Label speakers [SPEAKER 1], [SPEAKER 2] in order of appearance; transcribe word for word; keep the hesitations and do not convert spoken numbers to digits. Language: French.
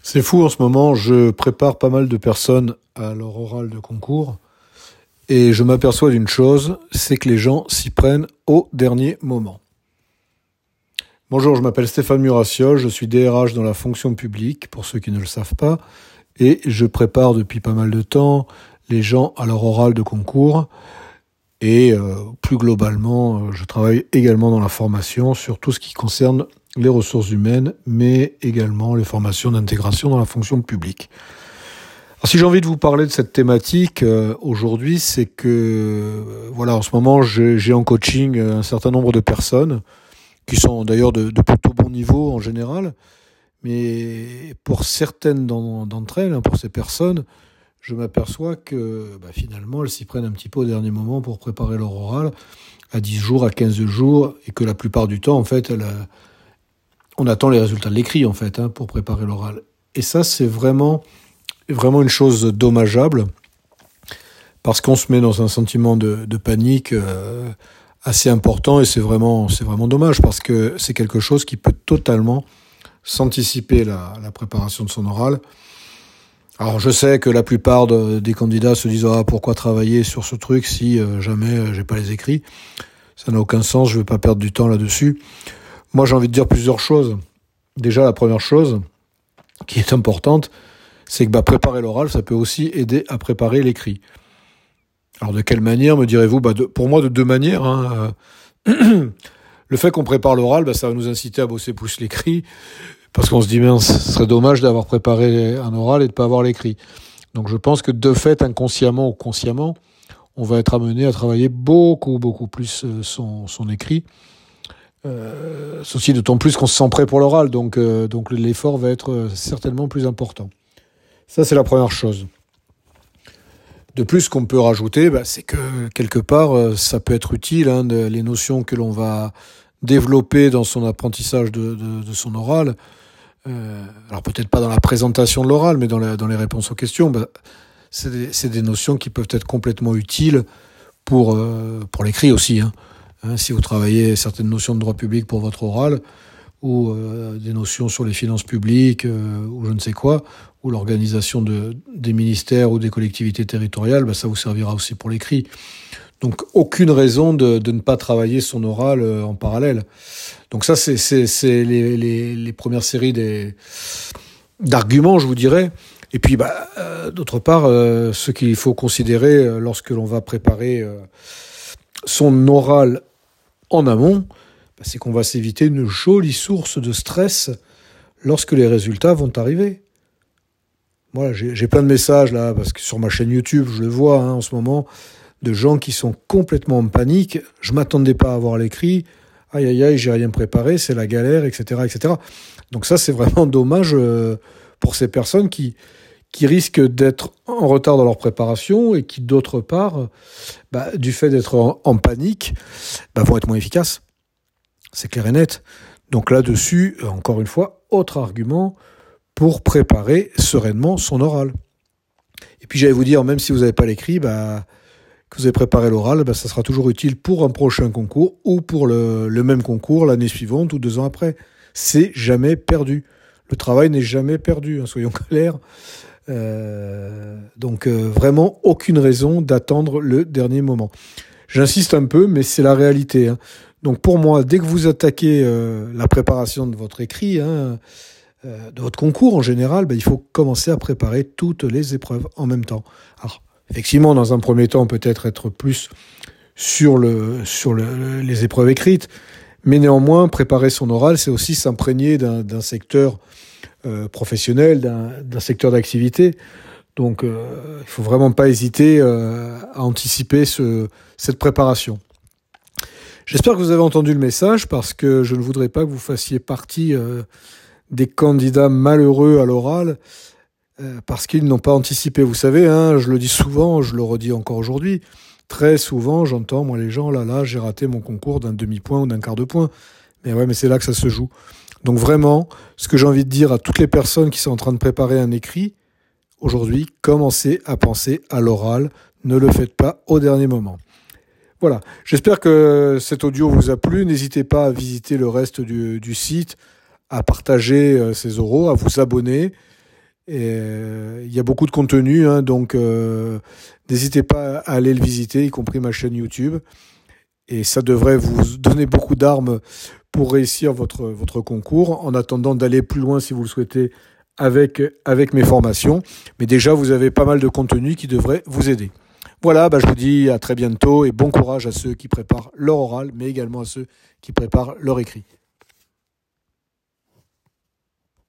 [SPEAKER 1] C'est fou en ce moment, je prépare pas mal de personnes à leur oral de concours et je m'aperçois d'une chose, c'est que les gens s'y prennent au dernier moment. Bonjour, je m'appelle Stéphane Murassiol, je suis D R H dans la fonction publique, pour ceux qui ne le savent pas, et je prépare depuis pas mal de temps les gens à leur oral de concours et euh, plus globalement, je travaille également dans la formation sur tout ce qui concerne les ressources humaines, mais également les formations d'intégration dans la fonction publique. Alors, si j'ai envie de vous parler de cette thématique euh, aujourd'hui, c'est que euh, voilà, en ce moment, j'ai, j'ai en coaching un certain nombre de personnes qui sont d'ailleurs de, de plutôt bon niveau en général, mais pour certaines d'entre elles, hein, pour ces personnes, je m'aperçois que bah, finalement, elles s'y prennent un petit peu au dernier moment pour préparer leur oral, à dix jours, à quinze jours, et que la plupart du temps, en fait, elles, on attend les résultats de l'écrit, en fait, hein, pour préparer l'oral. Et ça, c'est vraiment, vraiment une chose dommageable, parce qu'on se met dans un sentiment de, de panique euh, assez important, et c'est vraiment, c'est vraiment dommage, parce que c'est quelque chose qui peut totalement s'anticiper la, la préparation de son oral. Alors, je sais que la plupart de, des candidats se disent « Ah, pourquoi travailler sur ce truc si euh, jamais euh, j'ai pas les écrits ?» Ça n'a aucun sens, je vais pas perdre du temps là-dessus. Moi, j'ai envie de dire plusieurs choses. Déjà, la première chose qui est importante, c'est que bah, préparer l'oral, ça peut aussi aider à préparer l'écrit. Alors, de quelle manière, me direz-vous? bah, de, Pour moi, de deux manières. Hein. Le fait qu'on prépare l'oral, bah, ça va nous inciter à bosser plus l'écrit, parce qu'on se dit, mais ce serait dommage d'avoir préparé un oral et de ne pas avoir l'écrit. Donc, je pense que de fait, inconsciemment ou consciemment, on va être amené à travailler beaucoup, beaucoup plus son, son écrit. Euh, ceci d'autant plus qu'on se sent prêt pour l'oral, donc, euh, donc l'effort va être certainement plus important. Ça, c'est la première chose. De plus, ce qu'on peut rajouter, bah, c'est que quelque part, ça peut être utile, hein, de, les notions que l'on va développer dans son apprentissage de, de, de son oral. Euh, alors peut-être pas dans la présentation de l'oral, mais dans, la, dans les réponses aux questions, bah, c'est, des, c'est des notions qui peuvent être complètement utiles pour, euh, pour l'écrit aussi, hein. Hein, si vous travaillez certaines notions de droit public pour votre oral, ou euh, des notions sur les finances publiques, euh, ou je ne sais quoi, ou l'organisation de, des ministères ou des collectivités territoriales, bah, ça vous servira aussi pour l'écrit. Donc aucune raison de, de ne pas travailler son oral euh, en parallèle. Donc ça, c'est, c'est, c'est les, les, les premières séries des, d'arguments, je vous dirais. Et puis, bah, euh, d'autre part, euh, ce qu'il faut considérer euh, lorsque l'on va préparer euh, son oral en amont, bah, c'est qu'on va s'éviter une jolie source de stress lorsque les résultats vont arriver. Voilà, j'ai, j'ai plein de messages là, parce que sur ma chaîne YouTube, je le vois hein, en ce moment, de gens qui sont complètement en panique. Je m'attendais pas à avoir l'écrit. Aïe, aïe, aïe, j'ai rien préparé, c'est la galère, et cetera, et cetera. Donc ça, c'est vraiment dommage euh, pour ces personnes qui, qui risquent d'être en retard dans leur préparation et qui, d'autre part, bah, du fait d'être en, en panique, bah, vont être moins efficaces. C'est clair et net. Donc là-dessus, encore une fois, autre argument pour préparer sereinement son oral. Et puis j'allais vous dire, même si vous n'avez pas l'écrit, bah, que vous avez préparé l'oral, bah, ça sera toujours utile pour un prochain concours ou pour le, le même concours l'année suivante ou deux ans après. C'est jamais perdu. Le travail n'est jamais perdu, hein, soyons clairs. Euh, donc euh, vraiment aucune raison d'attendre le dernier moment. J'insiste un peu, mais c'est la réalité. Hein. Donc pour moi, dès que vous attaquez euh, la préparation de votre écrit, hein, euh, de votre concours en général, bah, il faut commencer à préparer toutes les épreuves en même temps. Alors, effectivement, dans un premier temps, peut-être être plus sur, le, sur le, les épreuves écrites, mais néanmoins, préparer son oral, c'est aussi s'imprégner d'un, d'un secteur euh, professionnel, d'un, d'un secteur d'activité. Donc, euh, il ne faut vraiment pas hésiter euh, à anticiper ce, cette préparation. J'espère que vous avez entendu le message, parce que je ne voudrais pas que vous fassiez partie euh, des candidats malheureux à l'oral, Euh, parce qu'ils n'ont pas anticipé. Vous savez, hein, je le dis souvent, je le redis encore aujourd'hui, très souvent, j'entends, moi, les gens, là, là, j'ai raté mon concours d'un demi-point ou d'un quart de point. Mais ouais, mais c'est là que ça se joue. Donc vraiment, ce que j'ai envie de dire à toutes les personnes qui sont en train de préparer un écrit, aujourd'hui, commencez à penser à l'oral. Ne le faites pas au dernier moment. Voilà. J'espère que cet audio vous a plu. N'hésitez pas à visiter le reste du, du site, à partager euh, ces oraux, à vous abonner. Et, euh, il y a beaucoup de contenu, hein, donc euh, n'hésitez pas à aller le visiter, y compris ma chaîne YouTube. Et ça devrait vous donner beaucoup d'armes pour réussir votre, votre concours, en attendant d'aller plus loin si vous le souhaitez avec, avec mes formations. Mais déjà, vous avez pas mal de contenu qui devrait vous aider. Voilà, bah je vous dis à très bientôt et bon courage à ceux qui préparent leur oral, mais également à ceux qui préparent leur écrit.